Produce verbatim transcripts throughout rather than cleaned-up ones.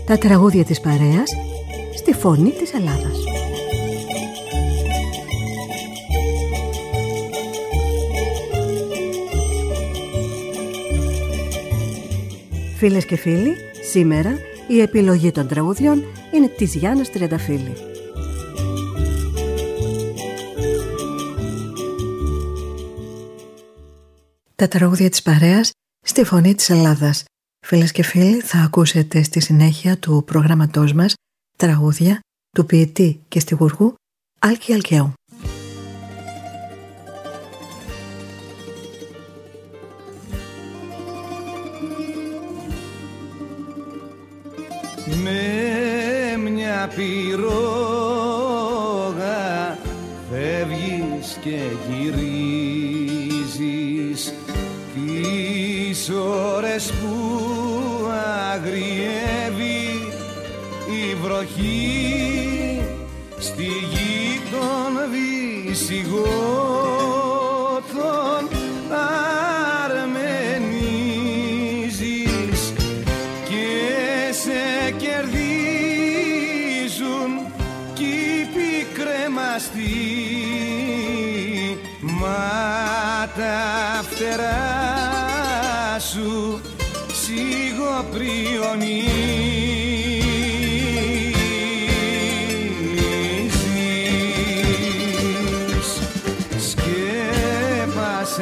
Τα τραγούδια της παρέας στη φωνή της Ελλάδας. Φίλες και φίλοι, σήμερα η επιλογή των τραγουδιών είναι της Γιάννας Τριανταφύλλη. Τα τραγούδια της παρέας στη φωνή της Ελλάδας. Φίλες και φίλοι, θα ακούσετε στη συνέχεια του προγραμματός μας τραγούδια του ποιητή και στιχουργού Άλκη Αλκαίου. Με μια πυρόγα φεύγεις και γυρίζεις τις ώρες που αγριεύει η βροχή στη γη των Βυσιγότων αρμενίζεις και σε κερδίζουν κήποι κρεμαστοί, μα τα φτερά σου σιγοπριονίζεις. Σκέπασα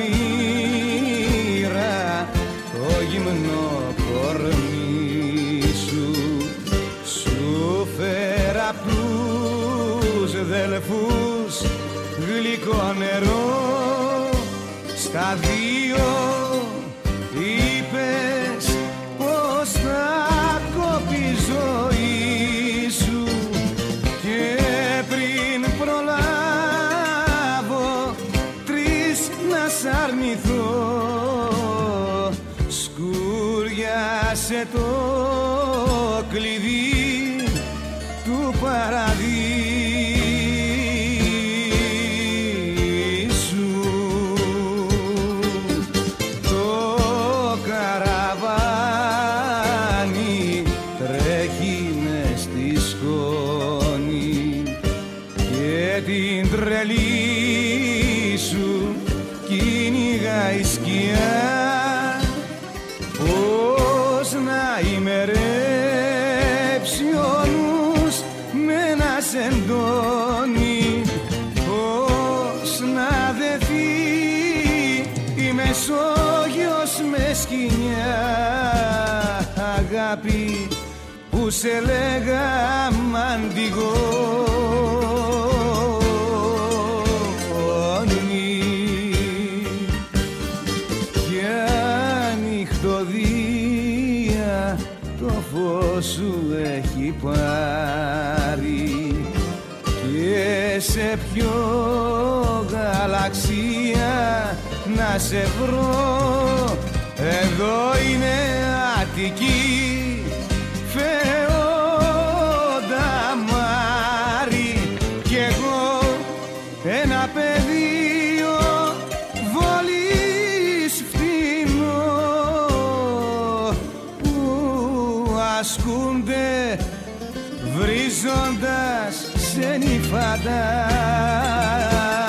αλμύρα το γυμνό κορμί σου, σου φέρα απ' τους δελφούς γλυκό νερό, στα δύο είπες πως θα κόπει η ζωή σου και πριν προλάβω τρεις να σ' αρνηθώ, σκούριασε το κλειδί του παραδείσου. Τρελή σου κυνηγάει η σκιά, πώς να ημερέψει ο νους με να σεντώνει, πώς να δεθεί η Μεσόγειος με σκοινιά, αγάπη που σε λέγα μαντιγό. Σου έχει πάρει και σε ποιο γαλαξία να σε βρω, εδώ είναι Αττική φεόντα Μάρη κι εγώ ένα πεδίο βόλης φτηνό που ασκούνται βρίζοντας σε νυφαντάρι.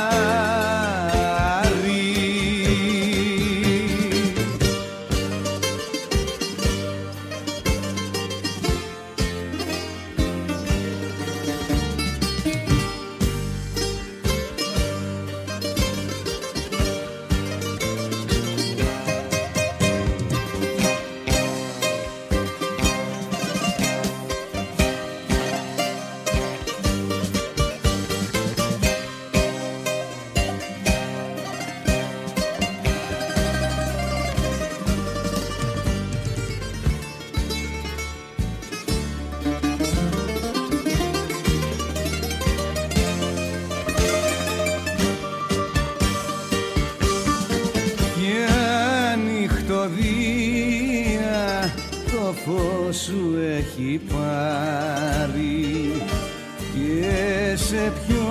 φως σου έχει πάρει και σε ποιο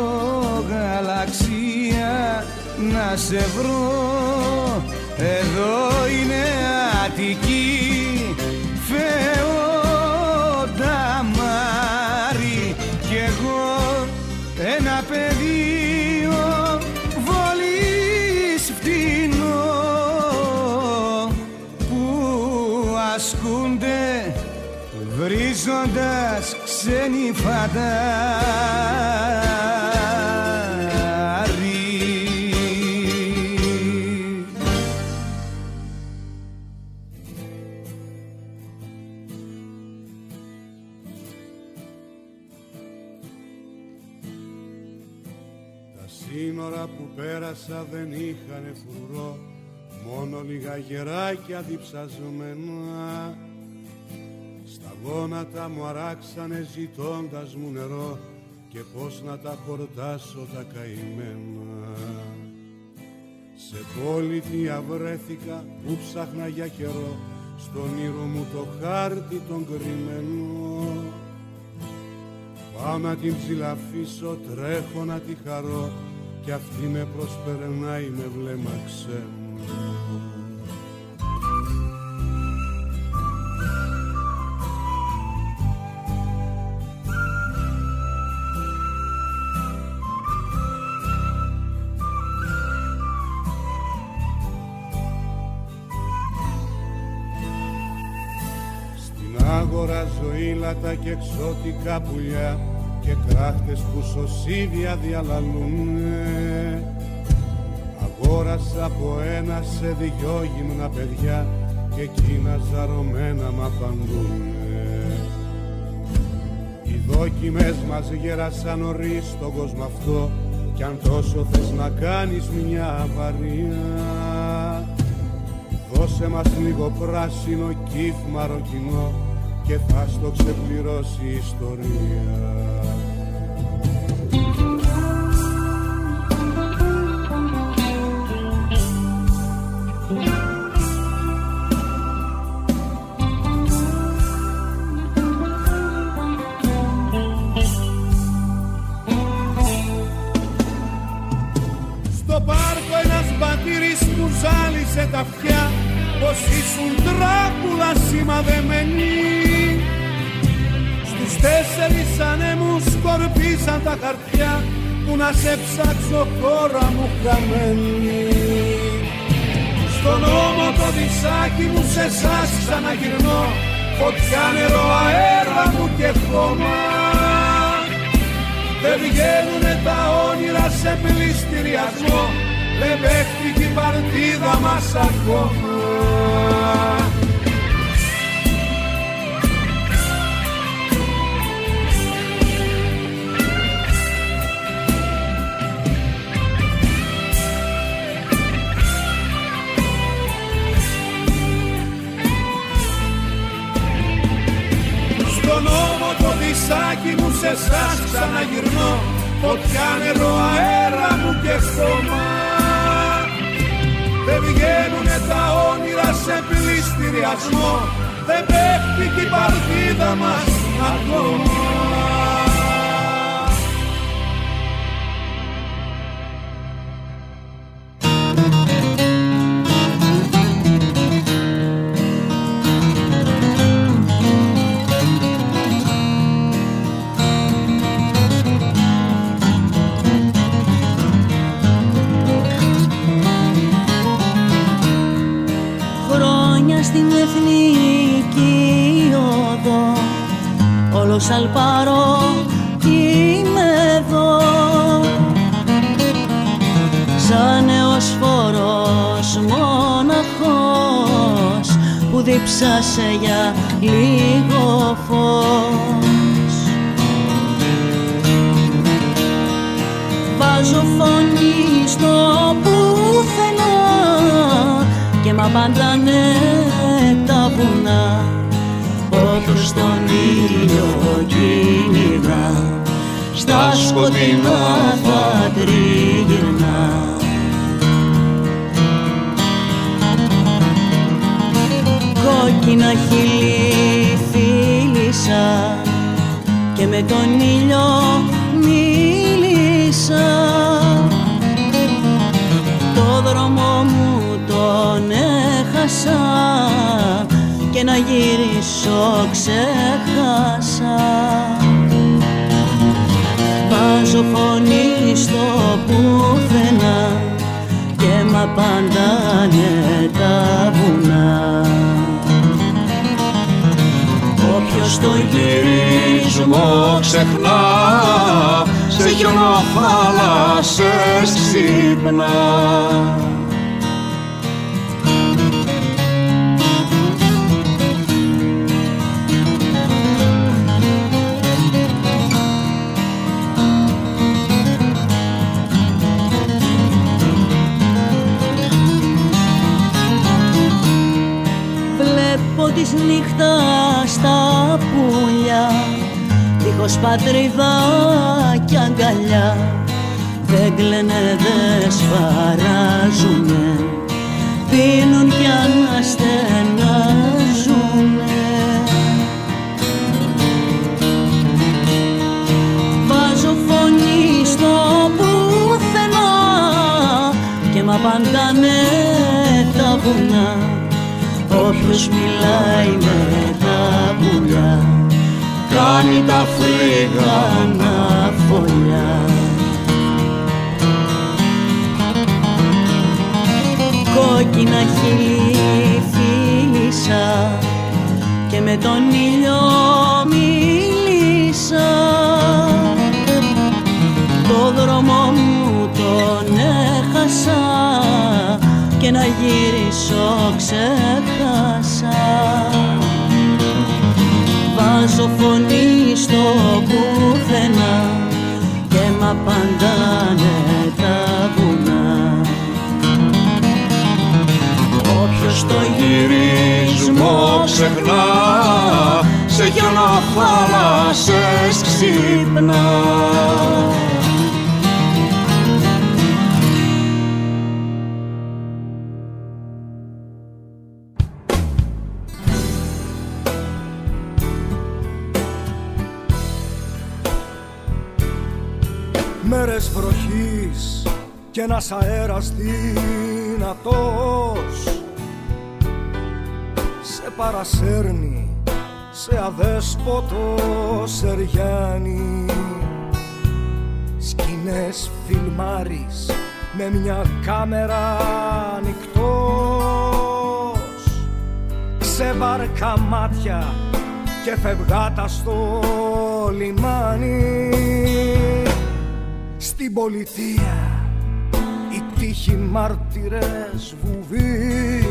γαλαξία να σε βρω. Εδώ είναι Αττική φεόντα ζώντας ξένοι φαντάρι. Τα σύνορα που πέρασα δεν είχανε φρουρό, μόνο λίγα γεράκια διψασμένα. Στα γόνατα μου αράξανε ζητώντας μου νερό και πώς να τα χορτάσω τα καημένα. Σε πολιτεία βρέθηκα που ψάχνα για καιρό, στον ήρω μου το χάρτη τον κρυμμένο. Πάω να την ψηλαφίσω, τρέχω να τη χαρώ κι αυτή με προσπερνάει με βλέμμα ξένο. Αγοράζω ήλατα και εξώτικα πουλιά και κράχτες που σωσίβια διαλαλούνε. Αγόρασα από ένα σε δυο γυμνα παιδιά και εκείνα ζαρωμένα μ' απαντούνε. Οι δόκιμες μας γέρασαν νωρίς στον κόσμο αυτό κι αν τόσο θες να κάνεις μια αβαρία, δώσε μας λίγο πράσινο κύφ μαροκινό και θα στο ξεπληρώσει η ιστορία. Στο πάρκο ένας μπατήρης που ζάλισε τα αυτιά πως ήσουν τράκουλα σημαδεμένοι. Στους τέσσερις ανέμους σκορπίσαν τα χαρτιά που να σε ψάξω χώρα μου χαμένη. Στον ώμο το δισάκι μου σε εσάς ξαναγυρνώ, φωτιά, νερό, αέρα μου και χώμα. Δεν βγαίνουνε τα όνειρα σε πληστηριασμό, δεν παίχτηκε η παρτίδα μας ακόμα. Στον ώμο το δισάκι μου σε εσάς ξαναγυρνώ, φωτιά, νερό, αέρα μου και χώμα. Δεν βγαίνουνε τα όνειρα σε πληστηριασμό, δεν παίχτηκε η παρτίδα μας ακόμα. Στην εθνική οδό όλος αλπαρώ κι είμαι εδώ, σαν νέος φορός μοναχός που δίψασε για λίγο φως. Βάζω φωνή στο πουθενά και μ' απαντάνε τα βουνά, όπως τον ήλιο κυνηγά, στα σκοτεινά θα τριγυρνά. Κόκκινα χείλη φίλησα και με τον ήλιο μίλησα. Το δρόμο μου τον έχασα και να γυρίσω ξέχασα. Βάζω φωνή στο πουθενά και μ' απαντάνε τα βουνά. Όποιος Όποιος το γυρισμό ξεχνά, σε χιονοθάλασσες ξύπνα. Της νύχτας τα πουλιά, δίχως πατρίδα κι αγκαλιά, δεν κλαίνε, δεν σπαράζουνε, πίνουν κι αναστενάζουνε. Βάζω φωνή στο πουθενά και μ' απαντάνε τα βουνά. Όποιος μιλάει με τα πουλιά, κάνει τα φρύγανα φωλιά. Κόκκινα χείλη φίλησα και με τον ήλιο μίλησα. Το δρόμο μου τον έχασα και να γυρίσω ξέχασα. Βάζω φωνή στο πουθενά και μ' απαντάνε τα βουνά. Όποιος το γυρισμό ξεχνά, σε χιονοθάλασσες ξύπνα. Μέρες βροχής κι ένας αέρας δυνατός σε παρασέρνει σε αδέσποτο σεριάνι. Σκηνές φιλμάρεις με μια κάμερα ανοιχτός, ξεβάρκα μάτια και φευγάτα στο λιμάνι. Στην πολιτεία οι τύχοι μάρτυρες βουβοί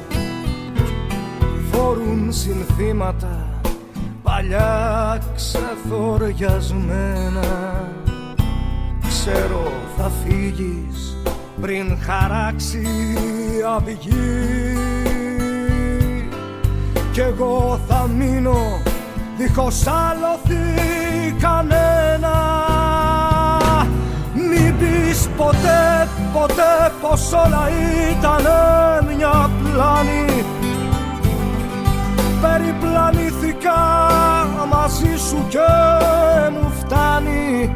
φορούν συνθήματα παλιά ξεθοριασμένα. Ξέρω θα φύγεις πριν χαράξει αυγή κι εγώ θα μείνω δίχως άλοθη κανένα. Μην πεις ποτέ, ποτέ πως όλα ήταν μια πλάνη. Περιπλανήθηκα μαζί σου και μου φτάνει.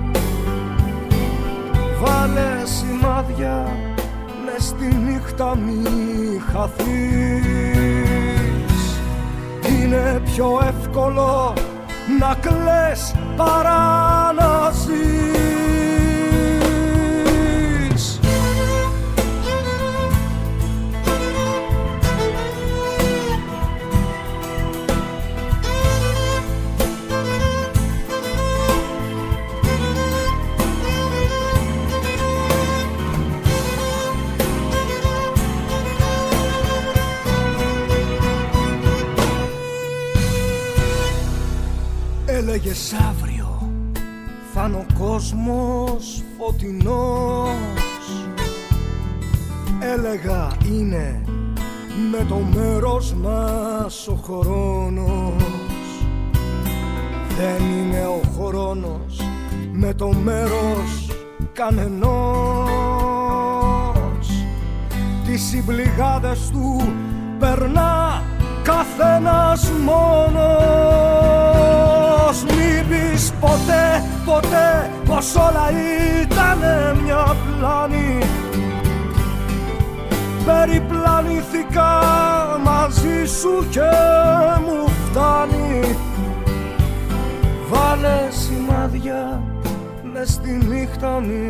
Βάλε σημάδια μες στη νύχτα μη χαθείς. Είναι πιο εύκολο να κλαις παρά να ζεις. Έλεγες αύριο θα είναι ο κόσμος φωτεινός. Έλεγα είναι με το μέρος μας ο χρόνος. Δεν είναι ο χρόνος με το μέρος κανενός. Τις συμπληγάδες του περνά καθένας μόνος. Μην πεις ποτέ, ποτέ πως όλα ήταν μια πλάνη. Περιπλανήθηκα μαζί σου και μου φτάνει. Βάλε σημάδια μες στη νύχτα μη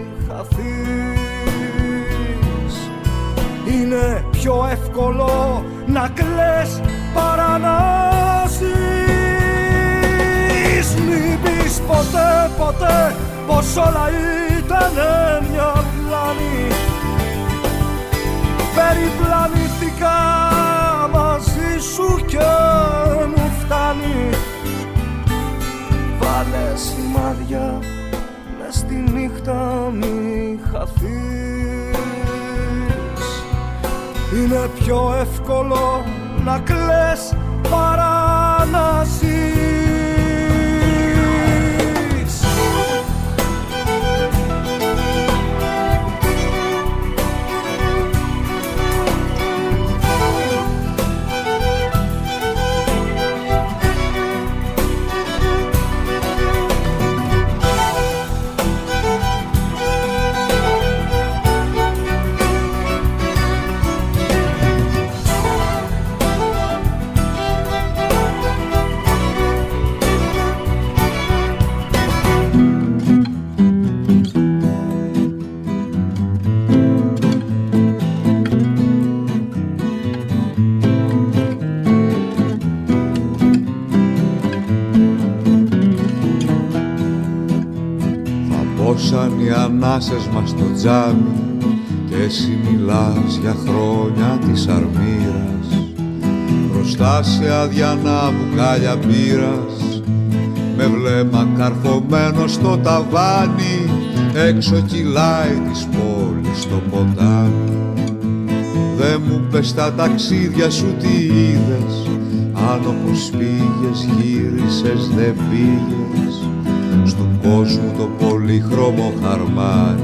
χαθείς. Είναι πιο εύκολο να κλαις παρά να ζεις. μην πεις ποτέ ποτέ πως όλα ήτανε μια πλάνη. Περιπλανήθηκα μαζί σου και μου φτάνει. Βάλε σημάδια μες στη νύχτα μη χαθείς. Είναι πιο εύκολο να κλαις παρά να ζεις. Σαν οι ανάσες μας στο τζάμι και εσύ μιλάς για χρόνια της αρμύρας, μπροστά σε αδιανά μπουκάλια μπύρας, με βλέμμα καρφωμένο στο ταβάνι, έξω κυλάει της πόλης το ποτάμι. Δε μου πες τα ταξίδια σου τι είδες, αν όπως πήγες γύρισες δεν πήγες στου κόσμου το πολύχρωμο χαρμάνι.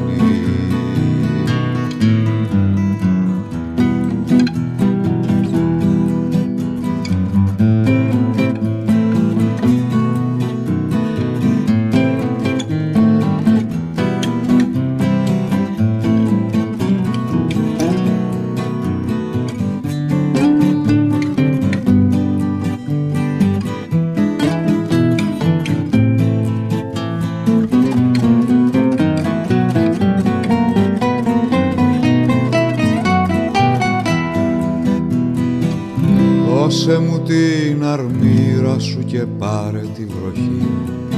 Δώσε μου την αρμύρα σου και πάρε τη βροχή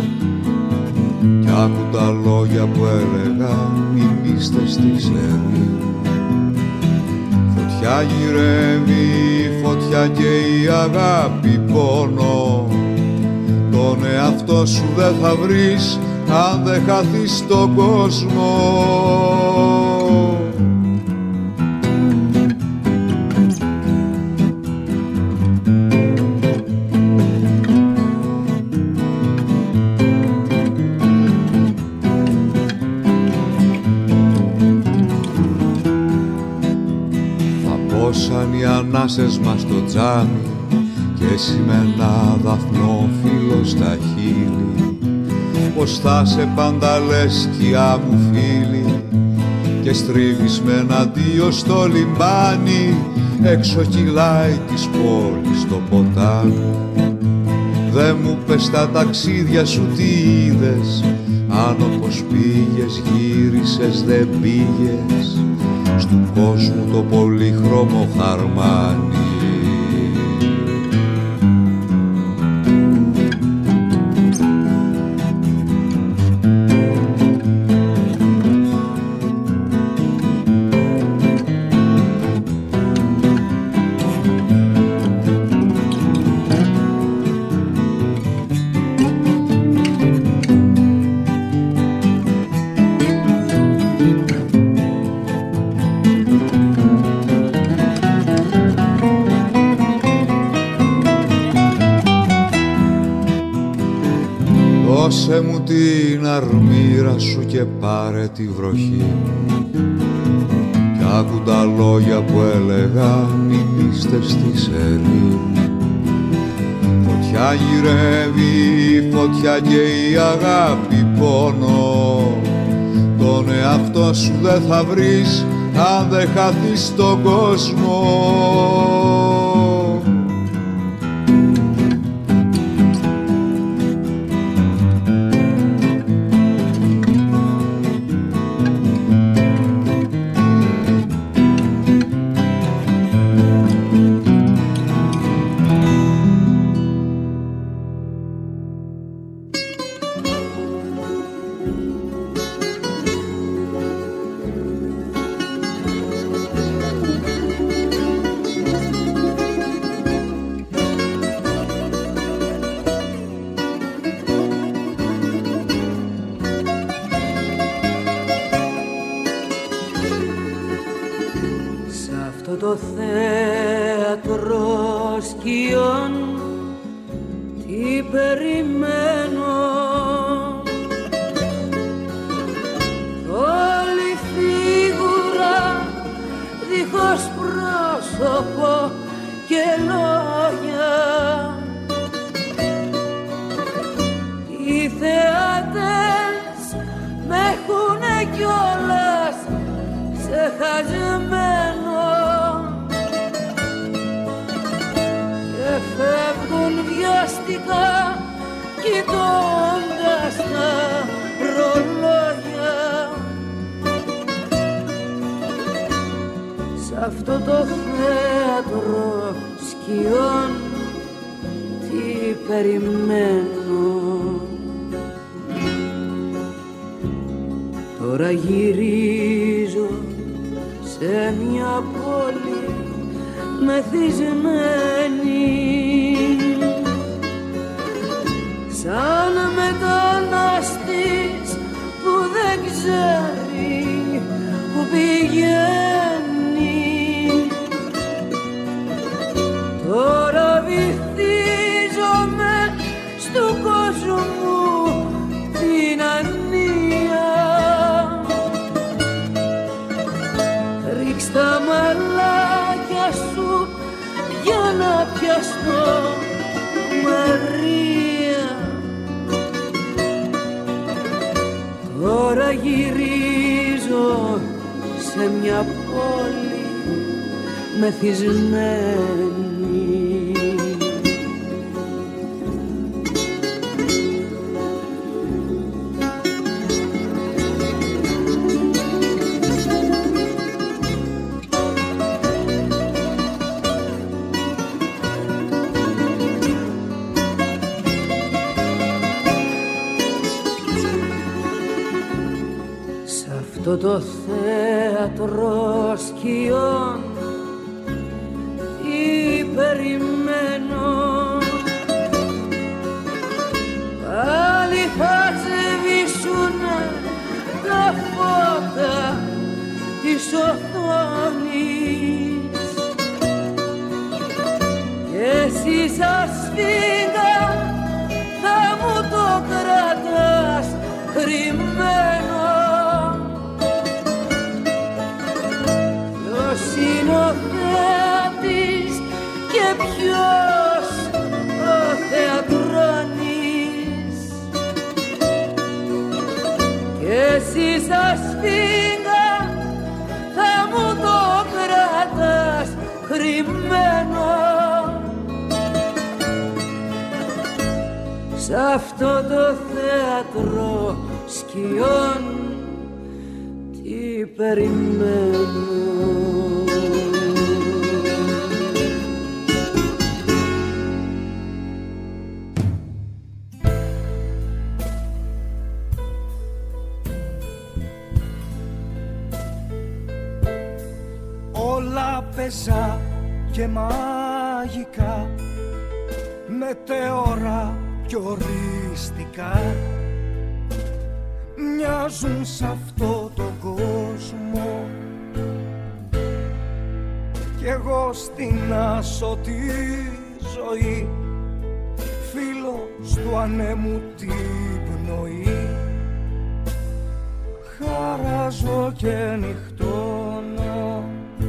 κι άκου τα λόγια που έλεγα οι μύστες της ερήμου. Φωτιά γυρεύει, φωτιά και η αγάπη πόνο, τον εαυτό σου δεν θα βρεις αν δεν χαθείς στον κόσμο. Οι ανάσες μας στο τζάμι και εσύ με ένα δαφνόφυλλο στα χείλη, πως θα σε πάντα λες σκιά μου φίλη, και στρίβεις με ένα αντίο στο λιμάνι, έξω κυλάει της πόλης το ποτάμι. Δε μου πες τα ταξίδια σου τι είδες, αν όπως πήγες γύρισες δεν πήγες στου κόσμου το πολύχρωμο χαρμάνι. Δώσε μου την αρμύρα σου και πάρε τη βροχή κι άκου τα λόγια που έλεγαν οι μύστες της ερήμου. Φωτιά γυρεύει, φωτιά και η αγάπη πόνο, τον εαυτό σου δεν θα βρεις αν δεν χαθείς στον κόσμο. το θέατρο σκιών τι περιμένω, όλη φίγουρα δίχως πρόσωπο και λόγια, οι θεάτες με έχουνε κιόλας ξεχασμένο και φεύγουν βιαστικά κοιτώντας τα ρολόγια. Σ' αυτό το θέατρο σκιών τι περιμένω. Τώρα γυρίζω σε μια πόλη μεθυσμένη, σαν μετανάστης που δεν ξέρει που πηγαίνει. Τώρα βυθίζομαι στου κόσμου την ανία. Ρίξ' τα μαλάκια σου για να πιαστώ, Μαρία. Τώρα γυρίζω σε μια πόλη μεθυσμένη. Αυτό το θέατρο σκιών τι περιμένω, πάλι θα σβήσουνε τα φώτα της οθόνης και εσύ σαν σφίγγα θα μου το κρατάς κρυμμένο. Είναι ο θεάτης και ποιος ο θεατρώνης, και εσύ σαν σφίγγα θα μου το κρατάς κρυμμένο. Σ' αυτό το θέατρο σκιών τι περιμένω. Όλα πεζά και μαγικά, μετέωρα κι οριστικά, μοιάζουν σ' αυτό το κόσμο κι εγώ στην άσωτη ζωή, φίλος του ανέμου την πνοή, χαράζω και νυχτώνω.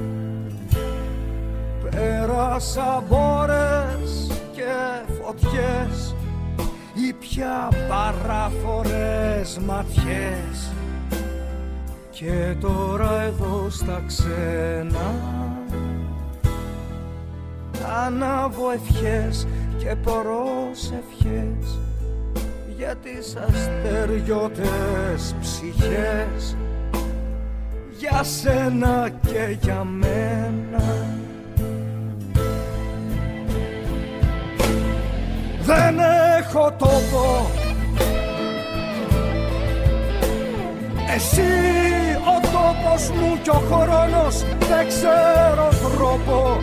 Πέρασα μπόρες και φωτιές, ή πια παράφορες ματιές, και τώρα εδώ στα ξένα ανάβω ευχές και προσευχές για τις αστεριώτες ψυχές, για σένα και για μένα. Δεν έχω τόπο, εσύ ο τόπος μου κι ο χρόνος, δεν ξέρω τρόπο.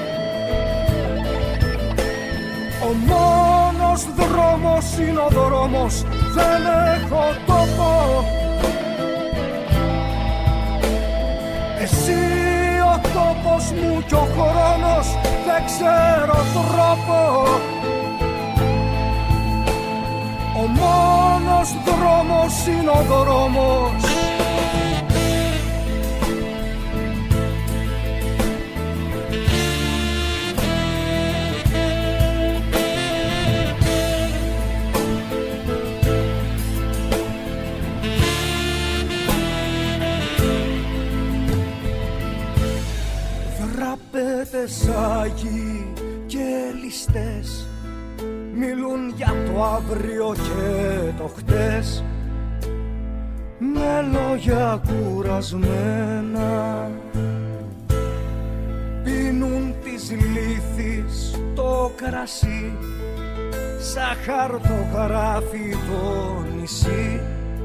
Ο μόνος δρόμος είναι ο δρόμος, δεν έχω τόπο. Εσύ ο τόπος μου κι ο χρόνος δεν ξέρω τρόπο. Ο μόνος δρόμος είναι ο δρόμος. Δραπέτες άγιοι και ληστές μιλούν για το αύριο και το χτες με λόγια κουρασμένα. Πίνουν της λύθης το κρασί σαν χαρτογράφει το νησί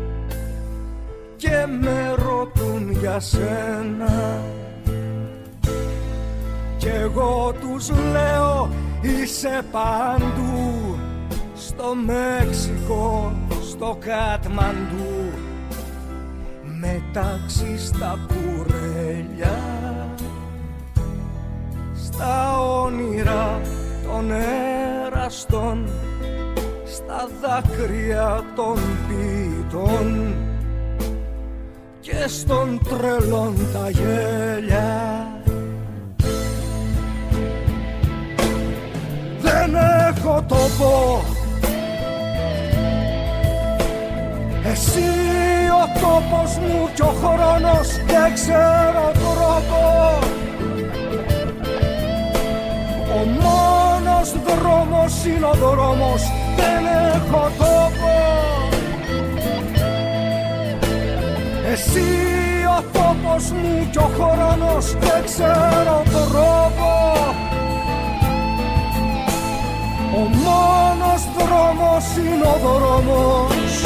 και με ρωτούν για σένα. Κι εγώ τους λέω είσαι παντού, στο Μέξικο, στο Κατμαντού, μεταξύ στα κουρέλια, στα όνειρα των εραστών, στα δάκρυα των ποιητών και στον τρελών τα γέλια. Δεν έχω τόπο, εσύ ο τόπος μου κι ο χρόνος δεν ξέρω τρόπο. Ο μόνος δρόμος είναι ο δρόμος, δεν έχω τόπο. Εσύ ο τόπος μου κι ο χρόνος δεν ξέρω τρόπο. Ο μόνος δρόμος είναι ο δρόμος.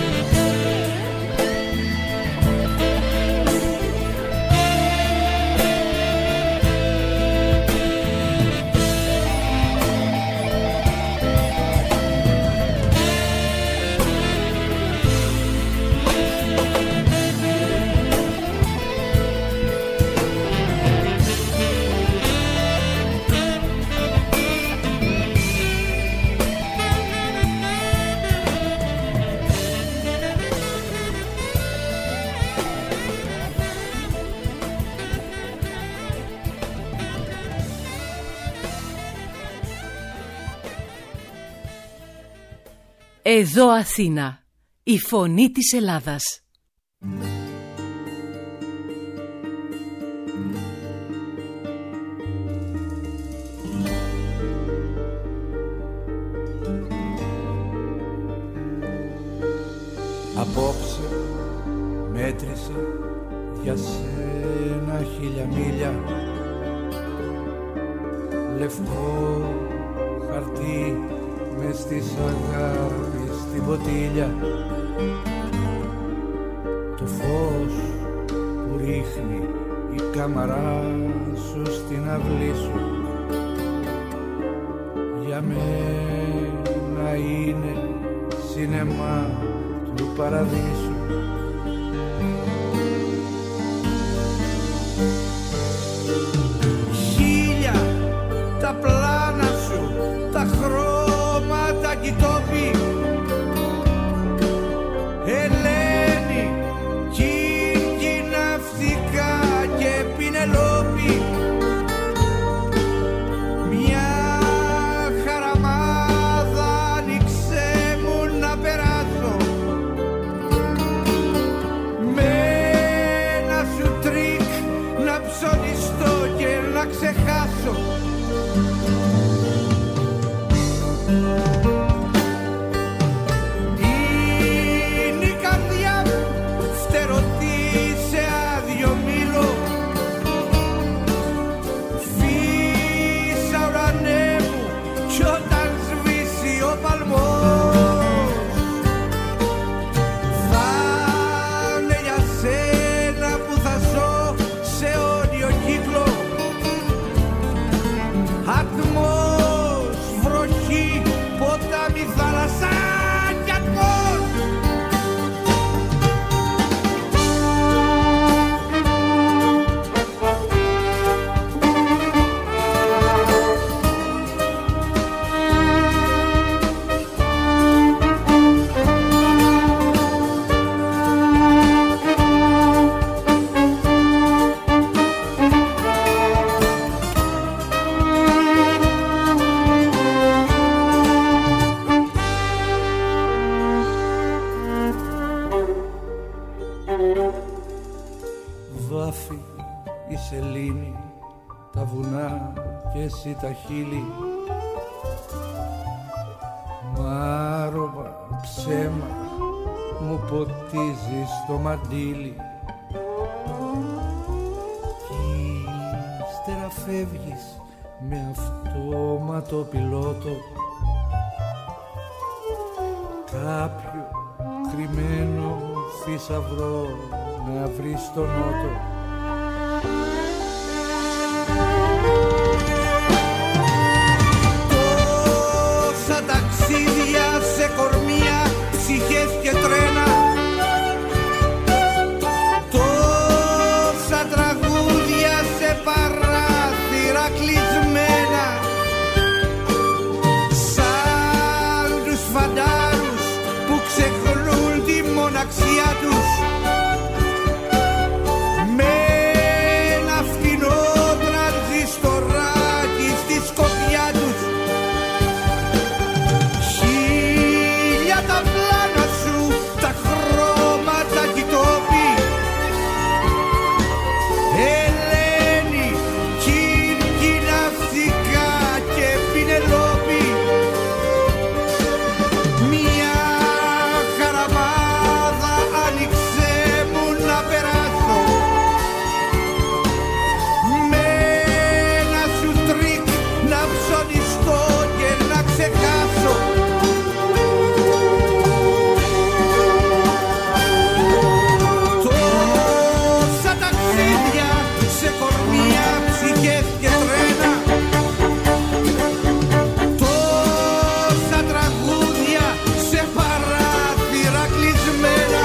Εδώ Αθήνα, η φωνή της Ελλάδας. Απόψε μέτρησα για σένα χίλια μίλια, λευκό χαρτί μες της αγάπης στην ποτήλια. Το φως που ρίχνει η κάμαρά σου στην αυλή σου για μένα είναι σινεμά του παραδείσου. Χίλια τα πλάνα σου, τα χρώματα κι οι τόποι, Ελένη, κίνκινα φθικά και Πινελόπη, μια χαραμάδα άνοιξε μου να περάσω με ένα σου τρίκ να ψωνιστώ και να ξεχάσω. σελήνη, τα βουνά και εσύ τα χείλη. Μάρωμα, ψέμα, μου ποτίζεις το μαντίλι. Κι ύστερα φεύγεις με αυτόματο πιλότο κάποιο κρυμμένο θησαυρό να βρεις στο νότο. Τόσα ταξίδια σε κορμιά, ψυχές και τρένα, τόσα τραγούδια σε παράθυρα κλεισμένα, σαν τους φαντάρους που ξεχνούν τη μοναξιά τους με ένα φτηνό τρανζιστοράκι στη σκοπιά τους. Χίλια τα πλάνα σου, τα χρώματα κι οι τόποι, Ελένη, Κύρκη, Ναυτικά και Πινελόπη. Μια χαραμάδα άνοιξε μου να περάσω με ένα σου τρίκ να ψωνιστώ και να ξεχάσω. Τόσα ταξίδια σε κορμιά, ψυχές και τρένα, τόσα τραγούδια σε παράθυρα κλεισμένα,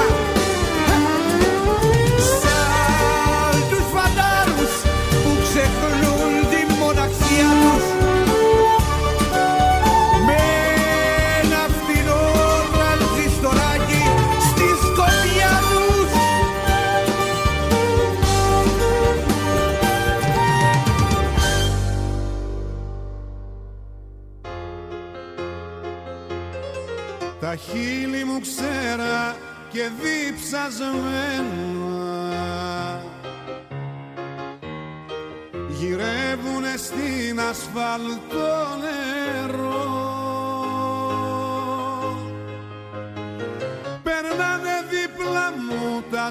σαν τους φαντάρους που ξεχνούν τη μοναξιά τους με ένα φτηνό τρανζιστοράκι στη σκοπιά τους. Τα χείλη μου ξέρα και διψασμένα γυρεύουνε στην ασφαλτό νερό. Περνάνε δίπλα μου τα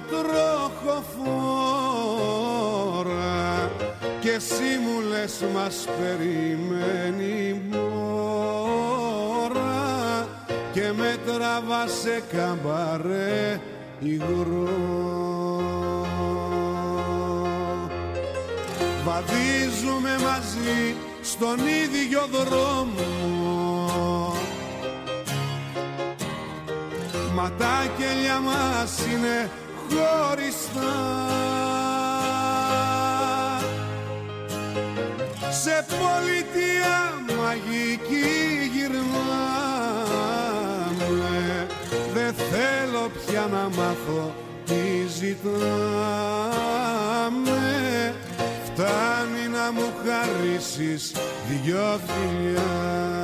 τροχοφόρα και εσύ μου λες μας περιμένει μόρα και με τραβά σε καμπαρέ υγρό. Βαδίζουμε μαζί στον ίδιο δρόμο, μα τα κελιά μας είναι χωριστά. Σε πολιτεία μαγική γυρνάμε, δεν θέλω πια να μάθω τι ζητάμε. Φτάνει να μου χαρίσεις δυο φιλιά.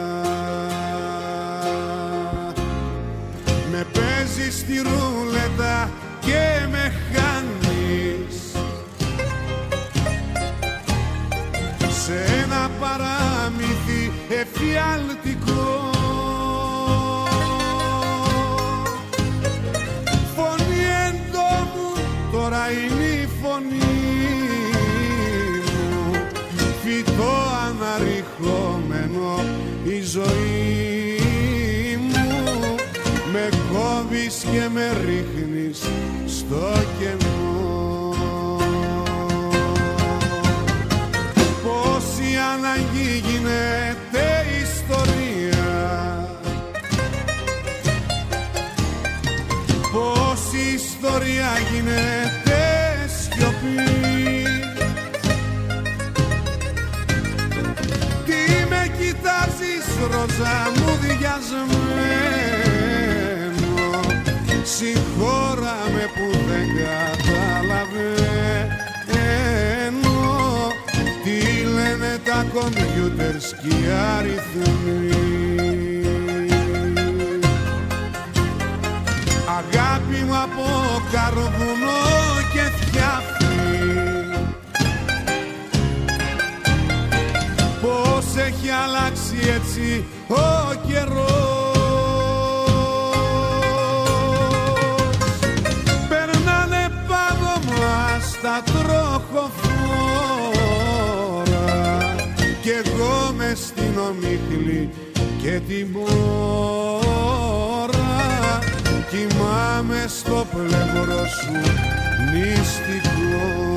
Με παίζεις στη ρούλετα και με χάνεις σε ένα παράμυθι εφιαλτικό. Φωνή εντόμου τώρα είναι η φωνή μου, φυτό αναρριχόμενο η ζωή μου. Με κόβεις και με ρίχνεις στο κενό. Πόση ανάγκη γίνεται ιστορία, πόση ιστορία γίνεται σιωπή. Τι με κοιτάζεις ροζά μου διασμένο, συγχώρα με που δεν καταλαβαίνω τι λένε τα κομπιούτερς κι οι αριθμοί. Αγάπη μου από καρβουνό και φτιάχνει, έτσι ο καιρός. Περνάνε πάνω μας τα τροχοφόρα κι εγώ μες στην ομίχλη και την μπόρα κοιμάμαι στο πλευρό σου μυστικός.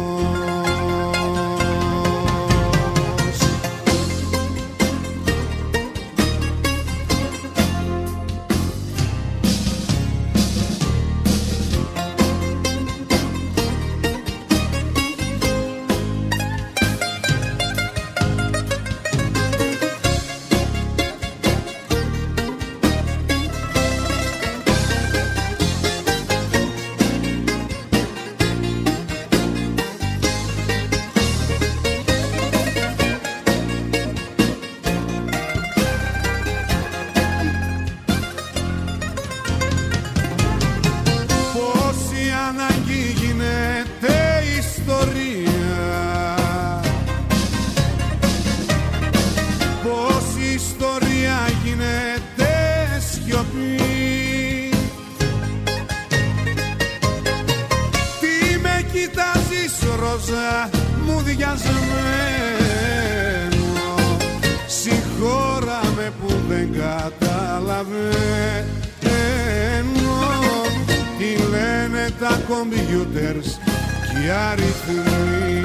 Computers και οι αριθμοί.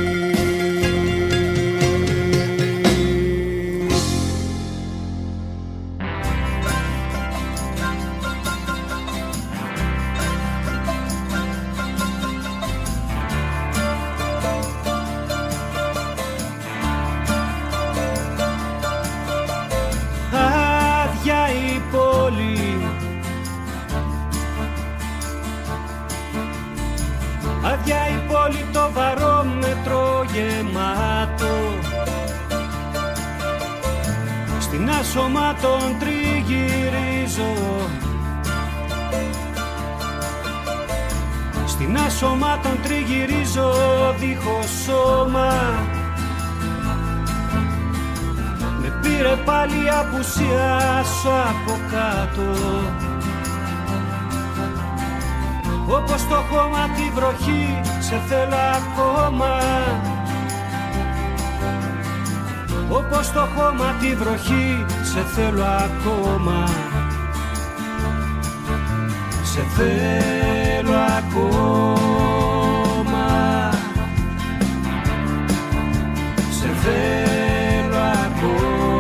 Άδεια η πόλη, άδεια η πόλη, το βαρόμετρο γεμάτο. Στην άσωμα τον τριγυρίζω, στην άσωμα τον τριγυρίζω δίχως σώμα. Με πήρε πάλι απουσία σου από κάτω, όπως το χώμα τη βροχή σε θέλω ακόμα. Όπως το χώμα τη βροχή σε θέλω ακόμα. Σε θέλω ακόμα. Σε θέλω ακόμα.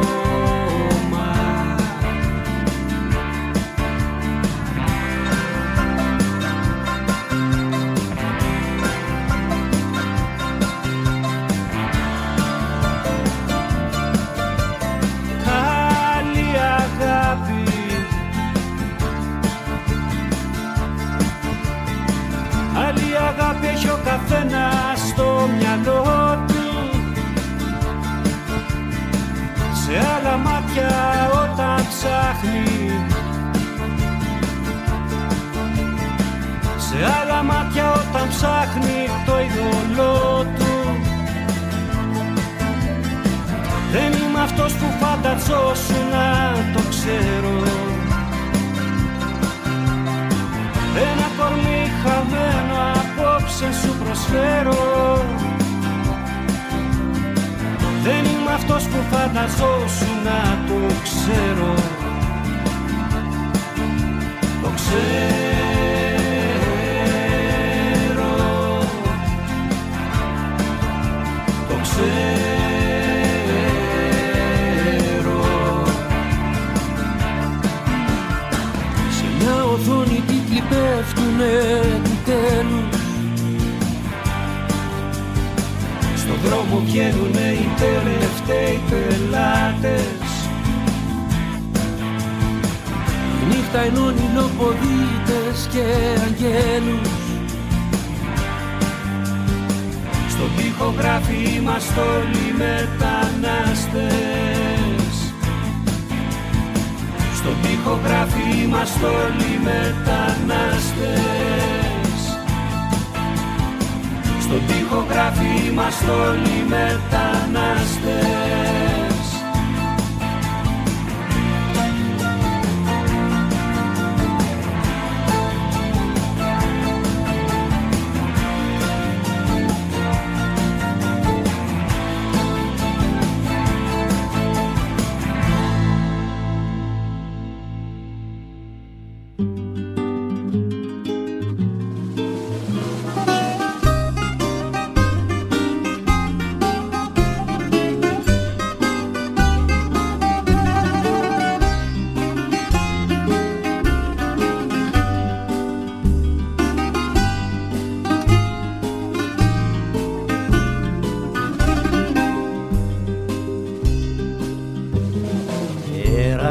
Άλλη αγάπη έχει ο καθένας στο μυαλό του, σε άλλα μάτια όταν ψάχνει, σε άλλα μάτια όταν ψάχνει το είδωλό του. Δεν είμαι αυτός που φανταζόσουν να το ξέρω, ένα κορμί χαμένο απόψε σου προσφέρω. Δεν είμαι αυτός που φανταζόσουν να το ξέρω. Το ξέρω, το ξέρω. Σε μια οθόνη τίτλοι πέφτουνε του τέλους, στον δρόμο βγαίνουνε οι τελευταίοι πελάτες. Η νύχτα ενώνει λοποδίτες και αγγέλους, στον τοίχο γράφει είμαστε όλοι μετανάστες. Στον τοίχο γράφει είμαστε όλοι μετανάστες. Στον τοίχο γράφει είμαστε όλοι μετανάστες.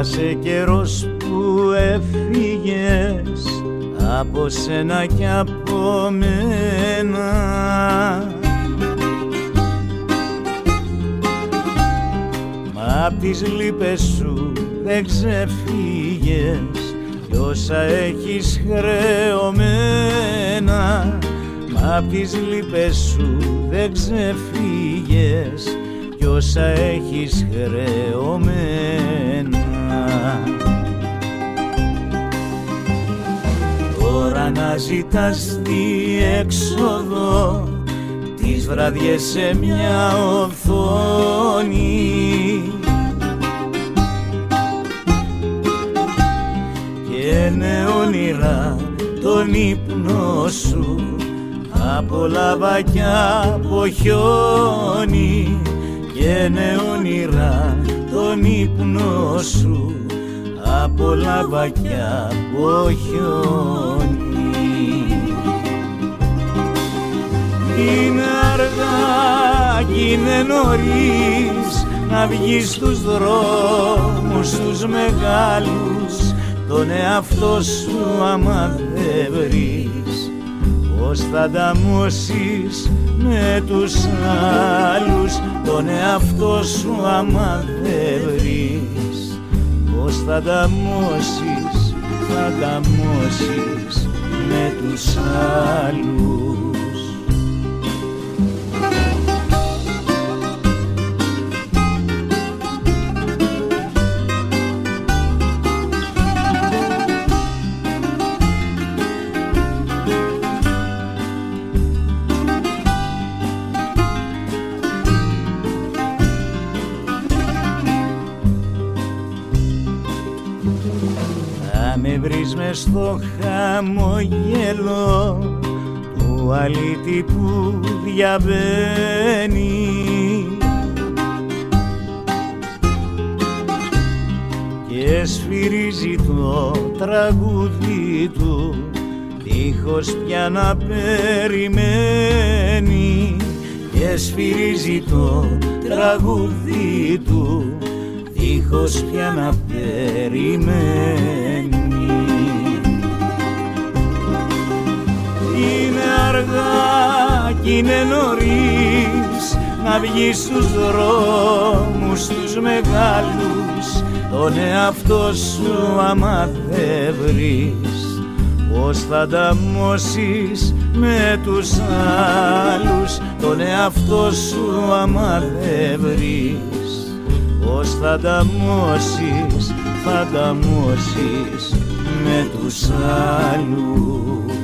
πέρασε καιρός που έφυγες από σένα κι από μένα. Μα απ' τις λύπες σου δεν ξεφύγες κι όσα έχεις χρεωμένα. Μα απ' τις λύπες σου δεν ξεφύγες κι όσα έχεις χρεωμένα. Τώρα να ζητάς διέξοδο τις βραδιές σε μια οθόνη και είναι όνειρα τον ύπνο σου από λάβα κι από χιόνι και είναι όνειρα τον ύπνο σου από λάβα κι από χιόνι. Είναι αργά κι είναι νωρίς να βγεις στους δρόμους τους μεγάλους, τον εαυτό σου άμα δεν βρεις πώς θα ανταμώσεις με τους άλλους, τον εαυτό σου άμα δεν βρεις πώς θα ανταμώσεις, θα ανταμώσεις με τους άλλους. Βρεις μες στο χαμογέλο του αλήτη που διαβαίνει και σφυρίζει το τραγούδι του δίχως πια να περιμένει και σφυρίζει το τραγούδι του δίχως πια να περιμένει. Είναι αργά κι είναι νωρίς να βγεις στους δρόμους τους μεγάλους, τον εαυτό σου άμα δεν βρεις πώς θα ανταμώσεις με τους άλλους, τον εαυτό σου άμα δεν βρεις πώς θα ανταμώσεις, θα ανταμώσεις με τους άλλους.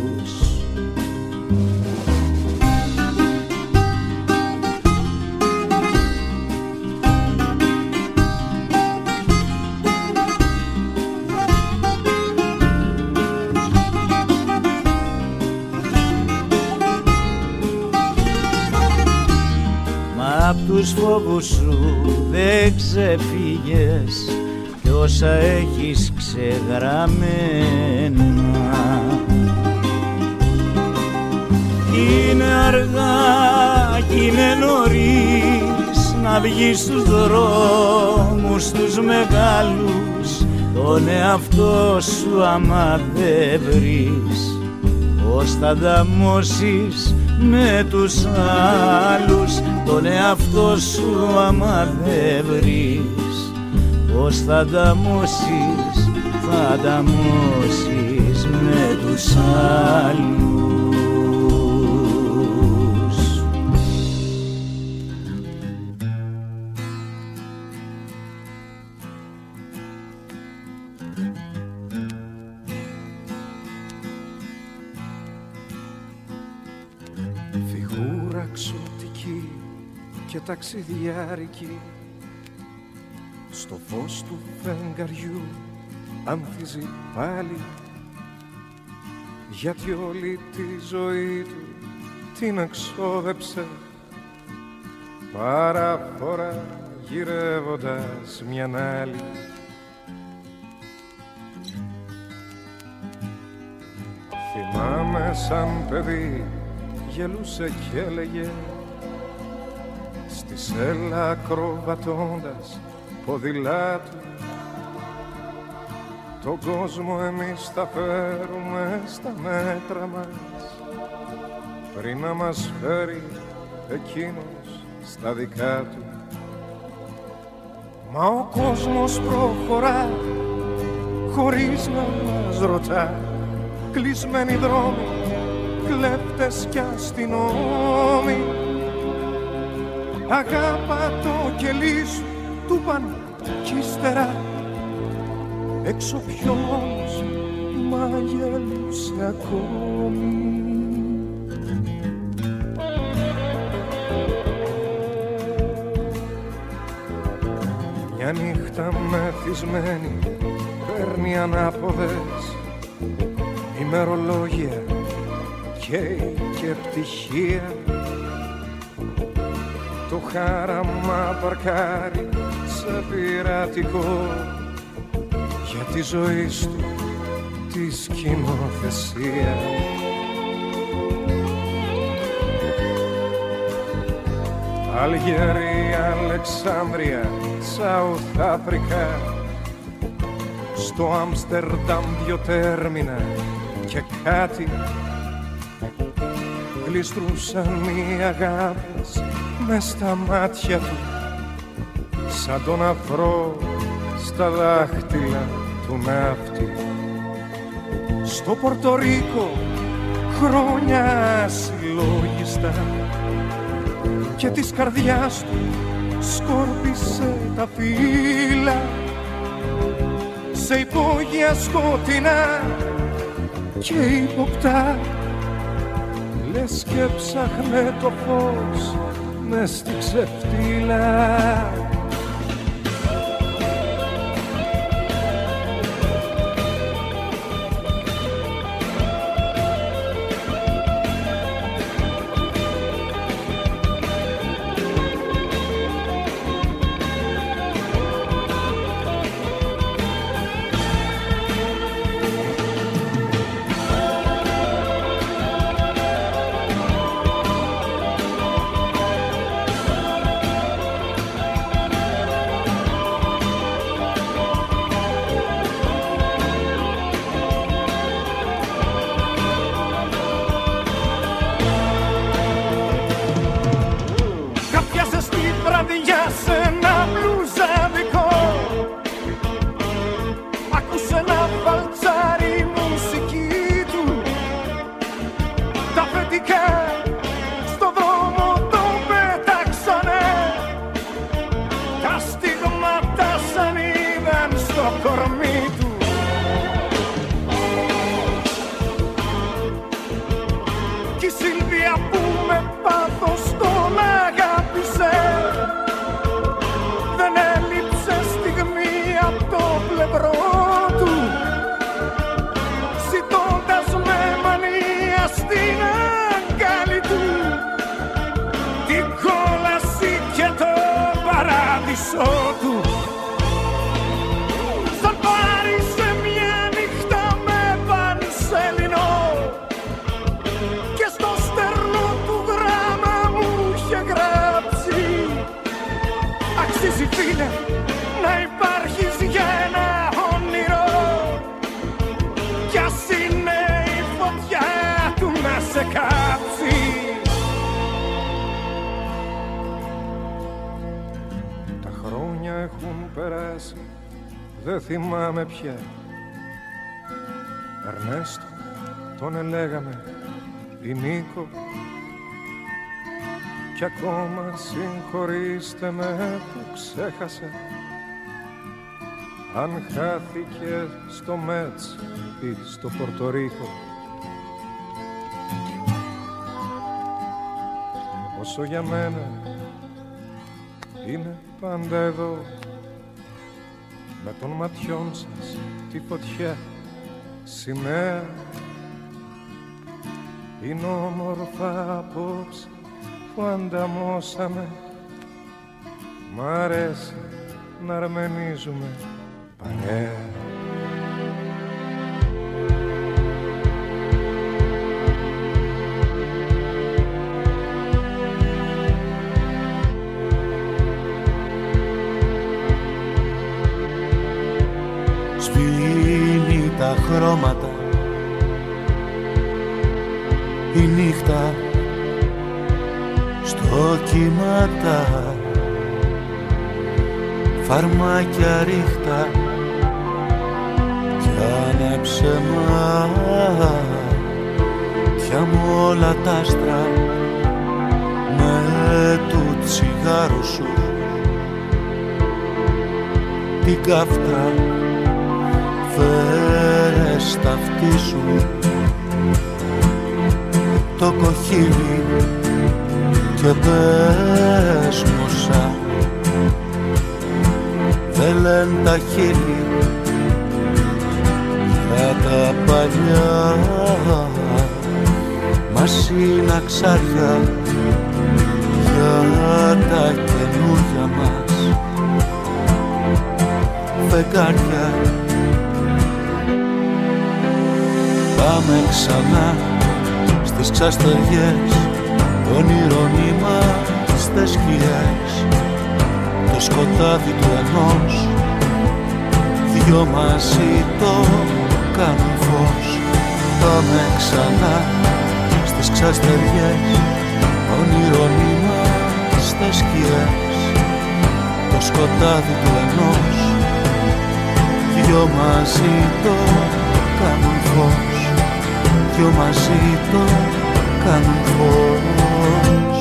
Απ' τους φόβους σου δεν ξεφύγες κι όσα έχεις ξεγραμμένα. Είναι αργά κι είναι νωρίς να βγεις στους δρόμους τους μεγάλους, τον εαυτό σου άμα δεν βρεις πώς θα ανταμώσεις με τους άλλους, τον εαυτό σου άμα δεν βρεις πώς θα ανταμώσεις, θα ανταμώσεις με τους άλλους. Και ταξιδιάρικη στο φως του φεγγαριού ανθίζει πάλι, γιατί όλη τη ζωή του την εξόδεψε παράφορα γυρεύοντας μιαν άλλη. Θυμάμαι σαν παιδί γελούσε κι έλεγε στη σέλα ακροβατώντας ποδηλάτου, Τον κόσμο εμείς τα φέρουμε στα μέτρα μας, πριν να μας φέρει εκείνος στα δικά του. Μα ο κόσμος προχωρά χωρίς να μας ρωτά, κλεισμένοι δρόμοι, κλέφτες κι αστυνόμοι. Αγάπα το κελί σου, του παν κι ύστερα έξω πιο μόνος μαγελούσε ακόμη. Μια νύχτα μεθυσμένη παίρνει ανάποδες ημερολόγια καίει και πτυχία. Το χάραμα παρκάρει σε πειρατικό για τη ζωή του τη σκηνοθεσία. Αλγερία, Αλεξάνδρεια, Σαουθ Αφρικά, στο Άμστερνταμ δυο τέρμινα και κάτι γλιστρούσαν οι αγάπες μες στα μάτια του, σαν τον αφρό στα δάχτυλα του ναύτη. Στο Πορτορίκο χρόνια συλλογιστά και της καρδιάς του σκόρπισε τα φύλλα σε υπόγεια σκοτεινά και ύποπτα, λες και ψάχνε το φως μες στη ξεφτύλα. Δεν θυμάμαι πια. Ερνέστο τον ελέγαμε ή Νίκο, κι ακόμα συγχωρήστε με που ξέχασα αν χάθηκε στο Μέτς ή στο Πορτορίκο. Όσο για μένα είναι πάντα εδώ, με των ματιών σας τη φωτιά σημαία. Είναι όμορφα απόψε που ανταμώσαμε, μ' αρέσει να αρμενίζουμε παρέα. χρώματα. Η νύχτα στο κύματα, φαρμάκια ρίχτα κι άνεψε μάτια μου όλα τα άστρα με του τσιγάρου σου την καύτρα, φέρε στα αυτή σου το κοχύλι και πες μου σαν δεν λένε τα χείλη για τα παλιά μας είναι αξάρια για τα καινούργια μας φεγγάρια. Πάμε ξανά στις ξαστεριές, όνειρο νήμα στις σκιές, το σκοτάδι του ενός, δυο μαζί το κάνουν φως. Πάμε ξανά στις ξαστεριές, όνειρο νήμα στις σκιές, το σκοτάδι του ενός, δυο μαζί το κάνουν φως, δυο μαζί το κάνουν φως.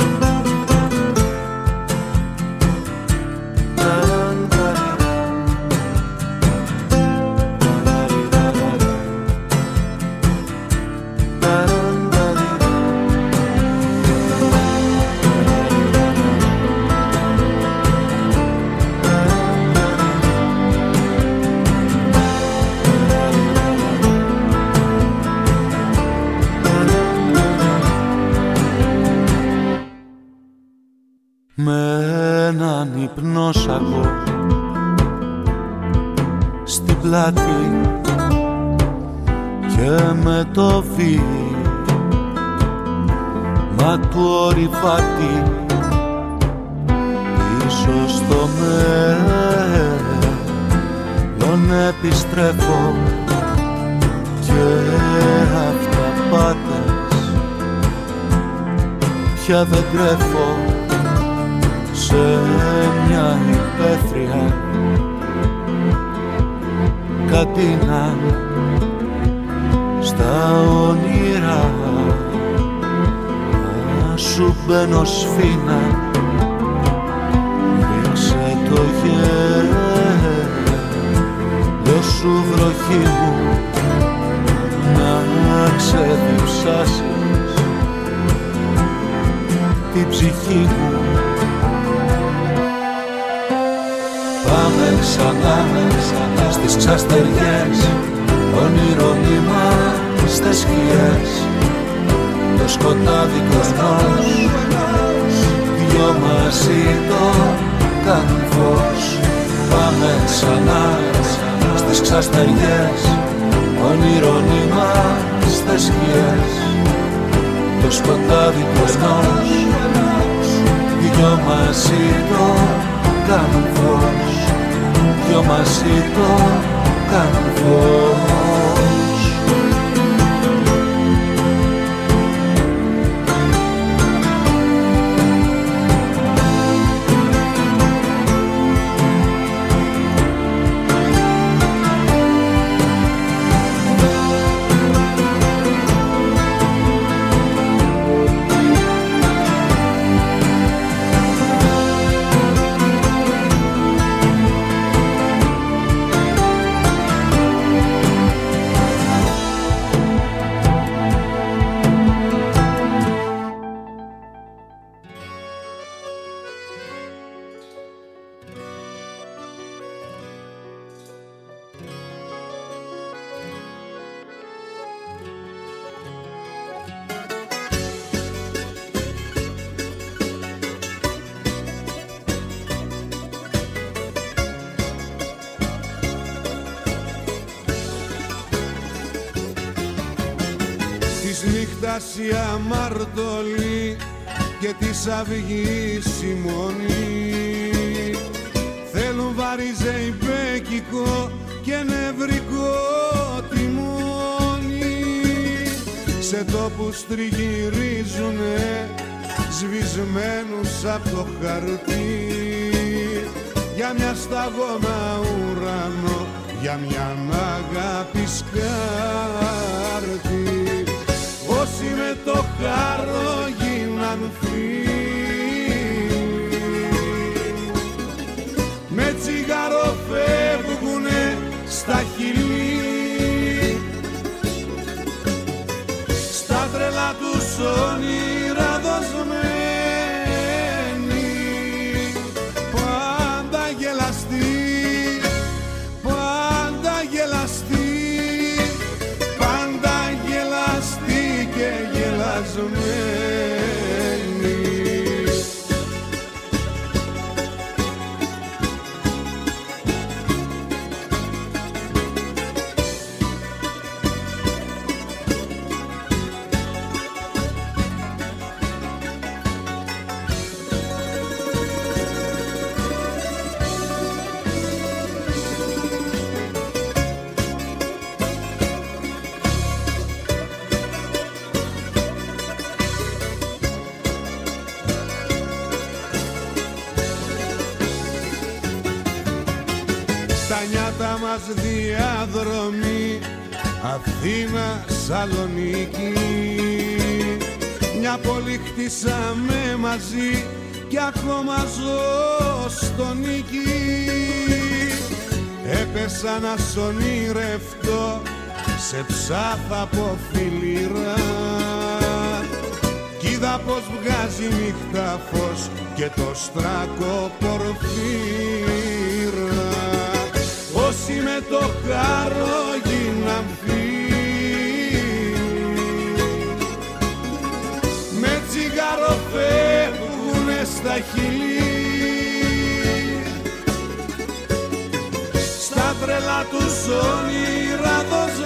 Υπνόσακο στην πλάτη και με το βήμα του ορειφάτη πίσω στο μέλλον επιστρέφω και αυταπάτες πια δεν τρέφω σε μια υπαίθρια κατίνα στα όνειρα σου μπαίνω σφίνα, ρίξε το γέλιο σου βροχή μου να ξεδιψάσεις την ψυχή μου. Πάμε ξανά, ξανά στις ξαστεριές, όνειρο νήμα στις σκιές, το σκοτάδι του ενός, δυο μαζί το κάνουν φως. Πάμε ξανά, ξανά στις ξαστεριές, όνειρο νήμα στις σκιές, το σκοτάδι του ενός, δυο μαζί το κάνουν φως, δυο μαζί το κάνουν φως. Η αμαρτωλή και της αυγής η μονή θέλουν βαριζεϊμπέκικο και νευρικό τη τιμόνι σε τόπους τριγυρίζουνε σβησμένους απ' το χαρτί για μια σταγόνα ουρανό, για μια αγάπη σκάρτη. Όσοι με το χάρο γίναν φίλοι, με τσιγάρο φεύγουνε στα χειλή, στα τρελά τους όνειρα δοσμένοι, πάντα γελαστοί, πάντα γελαστοί, πάντα γελαστοί και γελασμένοι. Τα μας διαδρομή Αθήνα, Σαλονίκη, μια πόλη χτίσαμε μαζί κι ακόμα ζω στο νίκη. Έπεσα να σ' ονειρευτώ σε ψάθα από φιλήρα κι είδα πως βγάζει νύχτα φως και το στράκο πορφύρα. Όσοι με το χάρο γίναν φίλοι, με τσιγάρο φεύγουνε στα χειλή, στα τρελά τους όνειρα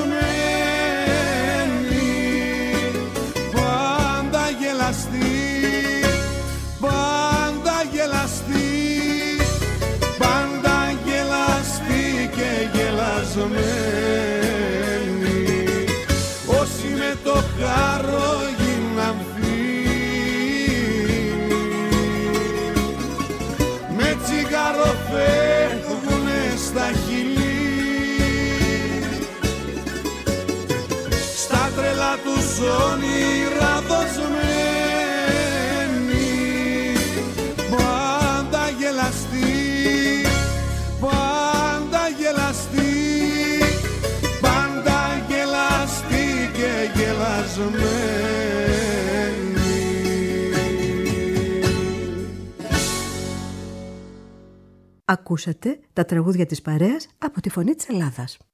δοσμένοι, πάντα γελαστοί, πάντα γελαστοί, και γελασμένοι. Όσοι με το χάρο γίναν φίλοι, με τσιγάρο φεύγουνε στα χειλή, στα τρελά τους όνειρα δοσμένοι, πάντα γελαστοί, πάντα γελαστοί, πάντα γελαστοί και γελασμένοι. Ακούσατε τα τραγούδια της παρέας από τη Φωνή της Ελλάδας.